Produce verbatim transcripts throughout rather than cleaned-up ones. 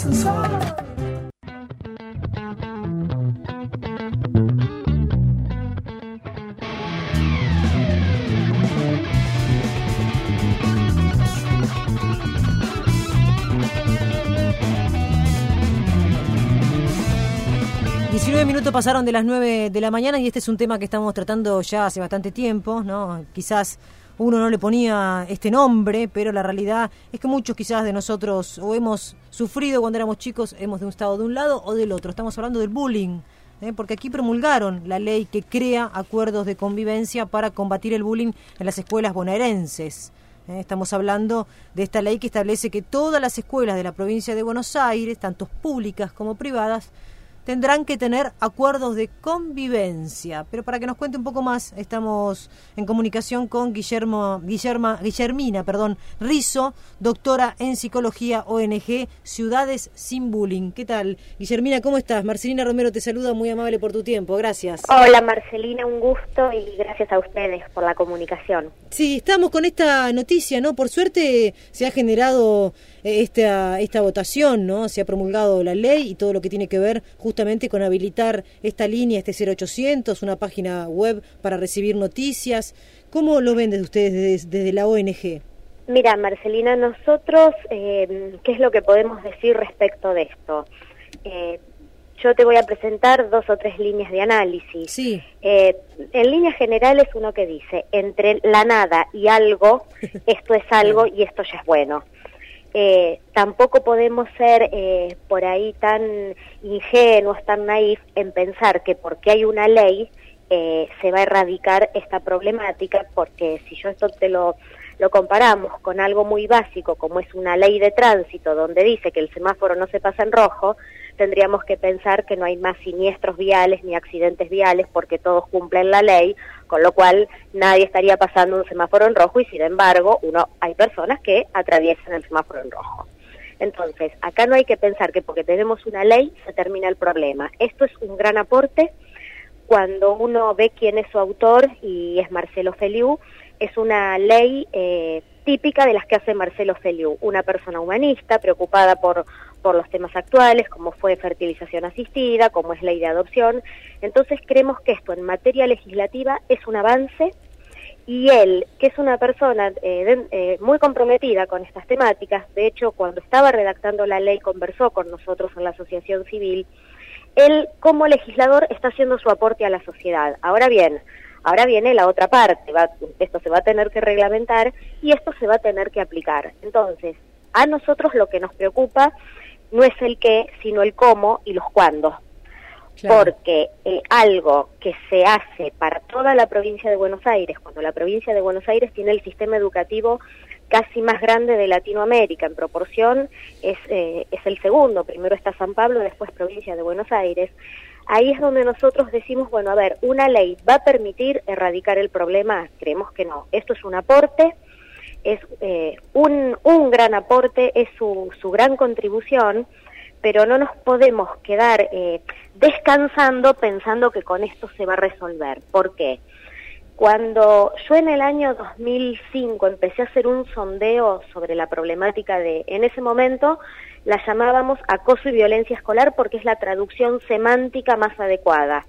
ascensor. diecinueve minutos pasaron de las nueve de la mañana y este es un tema que estamos tratando ya hace bastante tiempo, ¿no? Quizás uno no le ponía este nombre, pero la realidad es que muchos quizás de nosotros o hemos sufrido cuando éramos chicos, hemos estado de un lado o del otro. Estamos hablando del bullying, ¿eh? Porque aquí promulgaron la ley que crea acuerdos de convivencia para combatir el bullying en las escuelas bonaerenses. ¿eh? Estamos hablando de esta ley que establece que todas las escuelas de la provincia de Buenos Aires, tanto públicas como privadas, tendrán que tener acuerdos de convivencia. Pero para que nos cuente un poco más, estamos en comunicación con Guillermo, Guillerma, Guillermina, perdón, Rizzo, doctora en psicología, O N G Ciudades Sin Bullying. ¿Qué tal, Guillermina? ¿Cómo estás? Marcelina Romero te saluda, muy amable por tu tiempo, gracias. Hola Marcelina, un gusto y gracias a ustedes por la comunicación. Sí, estamos con esta noticia, ¿no? Por suerte se ha generado esta esta votación, ¿no? Se ha promulgado la ley y todo lo que tiene que ver justamente con habilitar esta línea, este cero ochocientos, una página web para recibir noticias. ¿Cómo lo ven desde ustedes desde, desde la O N G? Mira, Marcelina, nosotros, eh, ¿qué es lo que podemos decir respecto de esto? Eh, yo te voy a presentar dos o tres líneas de análisis. Sí. Eh, en líneas generales uno que dice, entre la nada y algo, esto es algo y esto ya es bueno. Eh, tampoco podemos ser eh, por ahí tan ingenuos, tan naif en pensar que porque hay una ley eh, se va a erradicar esta problemática, porque si yo esto te lo, lo comparamos con algo muy básico como es una ley de tránsito donde dice que el semáforo no se pasa en rojo, tendríamos que pensar que no hay más siniestros viales ni accidentes viales porque todos cumplen la ley, con lo cual nadie estaría pasando un semáforo en rojo y sin embargo uno hay personas que atraviesan el semáforo en rojo. Entonces, acá no hay que pensar que porque tenemos una ley se termina el problema. Esto es un gran aporte cuando uno ve quién es su autor y es Marcelo Feliú. Es una ley eh, típica de las que hace Marcelo Feliú, una persona humanista preocupada por por los temas actuales, como fue fertilización asistida, como es ley de adopción. Entonces creemos que esto en materia legislativa es un avance y él, que es una persona eh, de, eh, muy comprometida con estas temáticas, de hecho cuando estaba redactando la ley conversó con nosotros en la asociación civil, él como legislador está haciendo su aporte a la sociedad. Ahora bien, ahora viene la otra parte, va, esto se va a tener que reglamentar y esto se va a tener que aplicar. Entonces, a nosotros lo que nos preocupa no es el qué, sino el cómo y los cuándo. Claro. Porque eh, algo que se hace para toda la provincia de Buenos Aires, cuando la provincia de Buenos Aires tiene el sistema educativo casi más grande de Latinoamérica, en proporción es, eh, es el segundo, primero está San Pablo, después provincia de Buenos Aires, ahí es donde nosotros decimos, bueno, a ver, ¿una ley va a permitir erradicar el problema? Creemos que no. Esto es un aporte, es eh, un, un gran aporte, es su, su gran contribución, pero no nos podemos quedar eh, descansando pensando que con esto se va a resolver. ¿Por qué? Cuando yo en el año dos mil cinco empecé a hacer un sondeo sobre la problemática de, en ese momento la llamábamos acoso y violencia escolar porque es la traducción semántica más adecuada.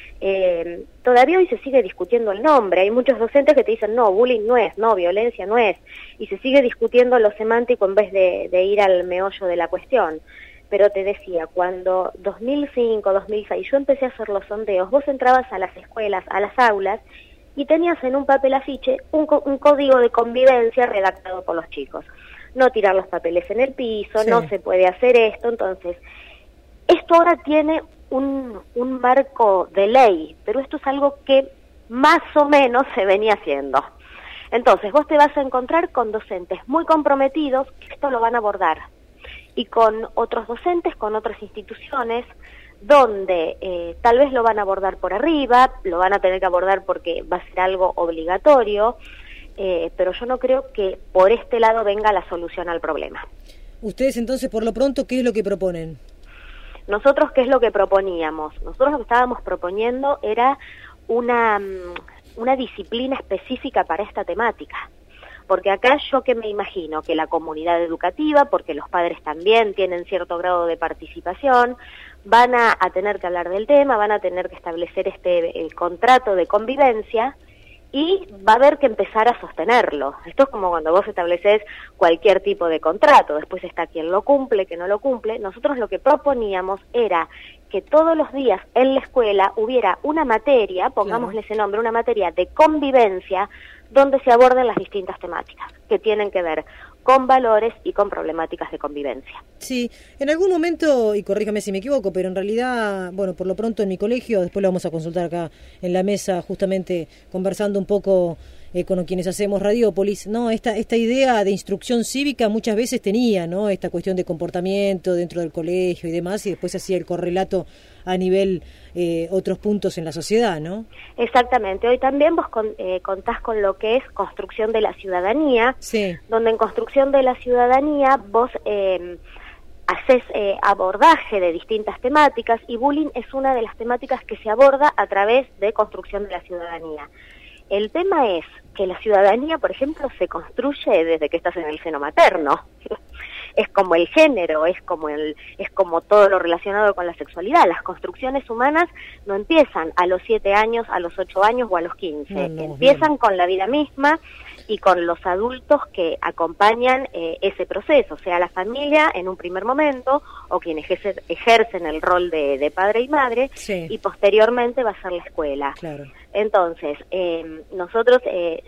Eh, todavía hoy se sigue discutiendo el nombre, hay muchos docentes que te dicen no, bullying no es, no, violencia no es, y se sigue discutiendo lo semántico en vez de, de ir al meollo de la cuestión. Pero te decía, cuando dos mil cinco, dos mil seis yo empecé a hacer los sondeos, vos entrabas a las escuelas, a las aulas, y tenías en un papel afiche un, co un código de convivencia redactado por los chicos. No tirar los papeles en el piso, sí. No se puede hacer esto, entonces, esto ahora tiene Un, un marco de ley, pero esto es algo que más o menos se venía haciendo. Entonces, vos te vas a encontrar con docentes muy comprometidos que esto lo van a abordar, y con otros docentes, con otras instituciones, donde eh, tal vez lo van a abordar por arriba, lo van a tener que abordar porque va a ser algo obligatorio, eh, pero yo no creo que por este lado venga la solución al problema. Ustedes entonces, por lo pronto, ¿qué es lo que proponen? Nosotros, ¿qué es lo que proponíamos? Nosotros lo que estábamos proponiendo era una, una disciplina específica para esta temática, porque acá yo que me imagino que la comunidad educativa, porque los padres también tienen cierto grado de participación, van a, a tener que hablar del tema, van a tener que establecer este el contrato de convivencia y va a haber que empezar a sostenerlo. Esto es como cuando vos estableces cualquier tipo de contrato, después está quien lo cumple, que no lo cumple. Nosotros lo que proponíamos era que todos los días en la escuela hubiera una materia, pongámosle ese nombre, una materia de convivencia, donde se aborden las distintas temáticas que tienen que ver con valores y con problemáticas de convivencia. Sí, en algún momento, y corríjame si me equivoco, pero en realidad, bueno, por lo pronto en mi colegio, después lo vamos a consultar acá en la mesa, justamente conversando un poco eh, con quienes hacemos Radiópolis, ¿no? Esta, esta idea de instrucción cívica muchas veces tenía, ¿no? Esta cuestión de comportamiento dentro del colegio y demás, y después hacía el correlato a nivel eh, otros puntos en la sociedad, ¿no? Exactamente. Hoy también vos con, eh, contás con lo que es construcción de la ciudadanía, sí. donde en construcción de la ciudadanía vos eh, haces eh, abordaje de distintas temáticas, y bullying es una de las temáticas que se aborda a través de construcción de la ciudadanía. El tema es que la ciudadanía, por ejemplo, se construye desde que estás en el seno materno. Es como el género, es como el, es como todo lo relacionado con la sexualidad. Las construcciones humanas no empiezan a los siete años, a los ocho años o a los quince. No, no, empiezan bien. Con la vida misma y con los adultos que acompañan eh, ese proceso, sea la familia en un primer momento o quienes ejercen, ejercen el rol de, de padre y madre, sí. Y posteriormente va a ser la escuela. Claro. Entonces, eh, nosotros eh,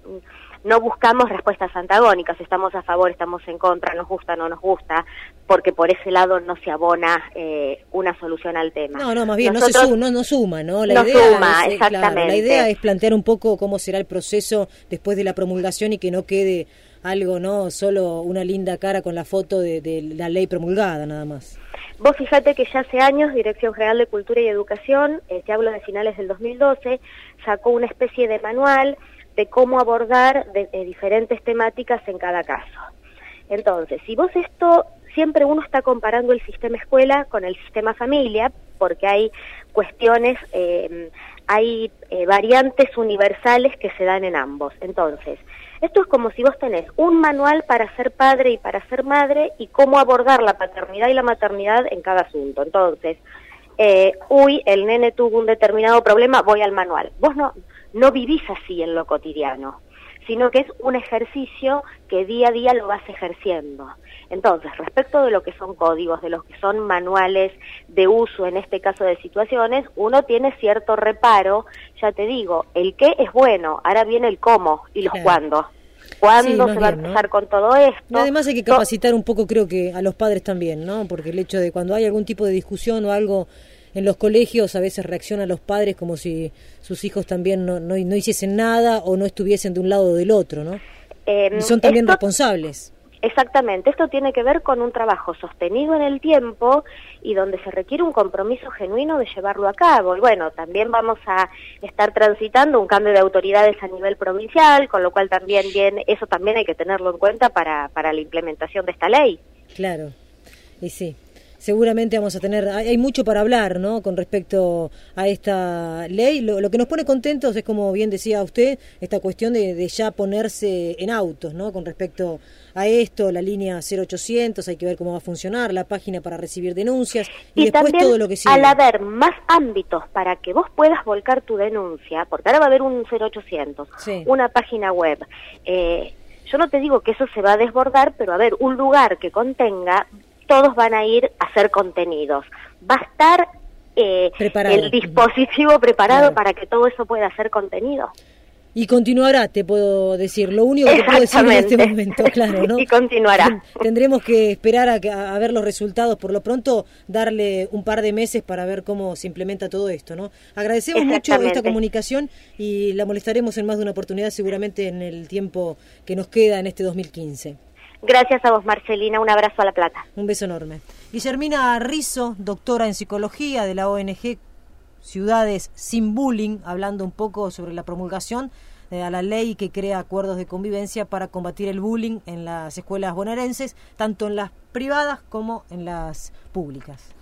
no buscamos respuestas antagónicas, estamos a favor, estamos en contra, nos gusta, no nos gusta, porque por ese lado no se abona eh, una solución al tema. No, no, más bien Nosotros, no se su, no, no suma, ¿no? La no idea suma, es, exactamente. Claro, la idea es plantear un poco cómo será el proceso después de la promulgación y que no quede algo, ¿no? Solo una linda cara con la foto de, de la ley promulgada, nada más. Vos fíjate que ya hace años Dirección General de Cultura y Educación, eh, te hablo de finales del dos mil doce, sacó una especie de manual de cómo abordar de, de diferentes temáticas en cada caso. Entonces, si vos esto, siempre uno está comparando el sistema escuela con el sistema familia, porque hay cuestiones, eh, hay eh, variantes universales que se dan en ambos. Entonces, esto es como si vos tenés un manual para ser padre y para ser madre y cómo abordar la paternidad y la maternidad en cada asunto. Entonces, eh, uy, el nene tuvo un determinado problema, voy al manual. Vos no, no vivís así en lo cotidiano, sino que es un ejercicio que día a día lo vas ejerciendo. Entonces, respecto de lo que son códigos, de lo que son manuales de uso, en este caso de situaciones, uno tiene cierto reparo, ya te digo, el qué es bueno, ahora viene el cómo y los claro. cuándo. ¿Cuándo sí, se va bien, a empezar ¿no? con todo esto? Y además hay que capacitar un poco, creo que a los padres también, ¿no? Porque el hecho de cuando hay algún tipo de discusión o algo en los colegios, a veces reaccionan los padres como si sus hijos también no, no, no hiciesen nada o no estuviesen de un lado o del otro, ¿no? Eh, y son también esto, responsables. Exactamente, esto tiene que ver con un trabajo sostenido en el tiempo y donde se requiere un compromiso genuino de llevarlo a cabo. Y bueno, también vamos a estar transitando un cambio de autoridades a nivel provincial, con lo cual también bien, eso también hay que tenerlo en cuenta para, para la implementación de esta ley. Claro, y sí. Seguramente vamos a tener, hay mucho para hablar, ¿no? Con respecto a esta ley. Lo, lo que nos pone contentos es, como bien decía usted, esta cuestión de, de ya ponerse en autos, ¿no? Con respecto a esto, la línea cero ochocientos, hay que ver cómo va a funcionar, la página para recibir denuncias y, y después todo lo que sigue. Al haber más ámbitos para que vos puedas volcar tu denuncia, porque ahora va a haber un cero ochocientos, sí. Una página web, eh, yo no te digo que eso se va a desbordar, pero a ver, un lugar que contenga, todos van a ir a hacer contenidos. Va a estar eh, el dispositivo preparado claro. para que todo eso pueda ser contenido. Y continuará, te puedo decir, lo único que puedo decir en este momento, claro, ¿no? Y continuará. Tendremos que esperar a, a ver los resultados, por lo pronto darle un par de meses para ver cómo se implementa todo esto, ¿no? Agradecemos mucho esta comunicación y la molestaremos en más de una oportunidad, seguramente en el tiempo que nos queda en este dos mil quince. Gracias a vos, Marcelina. Un abrazo a La Plata. Un beso enorme. Guillermina Rizzo, doctora en psicología de la O N G Ciudades Sin Bullying, hablando un poco sobre la promulgación de la ley que crea acuerdos de convivencia para combatir el bullying en las escuelas bonaerenses, tanto en las privadas como en las públicas.